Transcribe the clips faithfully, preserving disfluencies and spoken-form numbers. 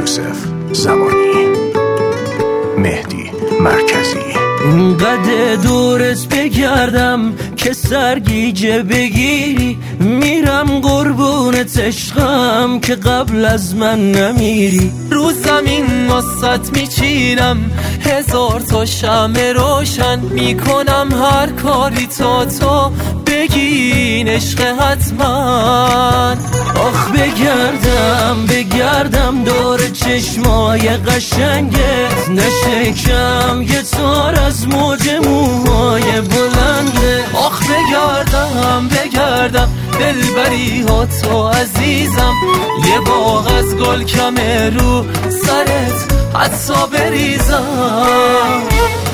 یوسف زمانی، مهدی مرکزی. اینقدر دورت بگردم که سرگیجه بگیری، میرم قربونت عشقم که قبل از من نمیری. رو زمین واسط میچینم هزار تا شمع روشن، میکنم هر کاری تا تو بگین عشق حتما. آخ بگردم بگردم دور چشمای قشنگت، نشکم یه تار از موج موهای بلنده. آخ بگردم بگردم دلبری ها تو عزیزم، یه باغ از گل کمه رو سرت حتی بریزم.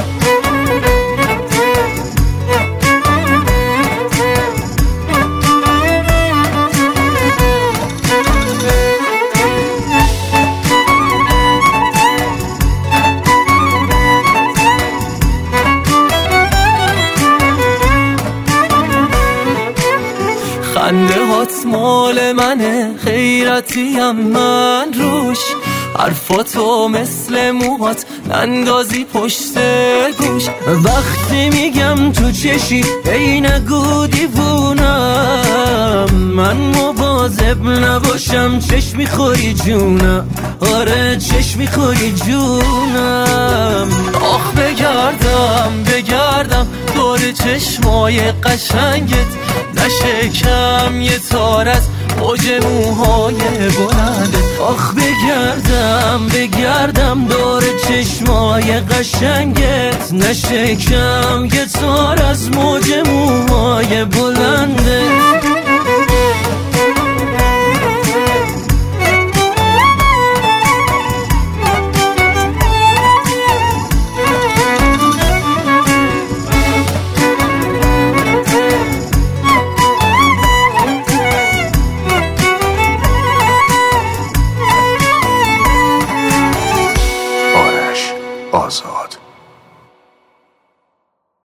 خنده هات مال منه، خیرتیم من روش، حرفاتو مثل موهات نندازی پشت گوش. وقتی میگم تو چشی ای نگو دیوونم، من مواظب نباشم چشم میخوری جونم، آره چشم میخوری جونم. آخ بگردم بگردم دور چشمای قشنگت، نشکم یه تار از موج موهای بلنده. آخ بگردم بگردم دور چشمای قشنگت، نشکم یه تار از موج موهای بلنده.